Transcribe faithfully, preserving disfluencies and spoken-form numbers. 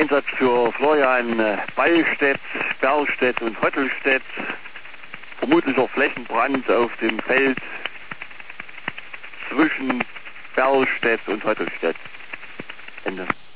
Einsatz für Florian äh, Ballstedt, Berlstedt und Hottelstedt. Vermutlicher Flächenbrand auf dem Feld zwischen Berlstedt und Hottelstedt. Ende.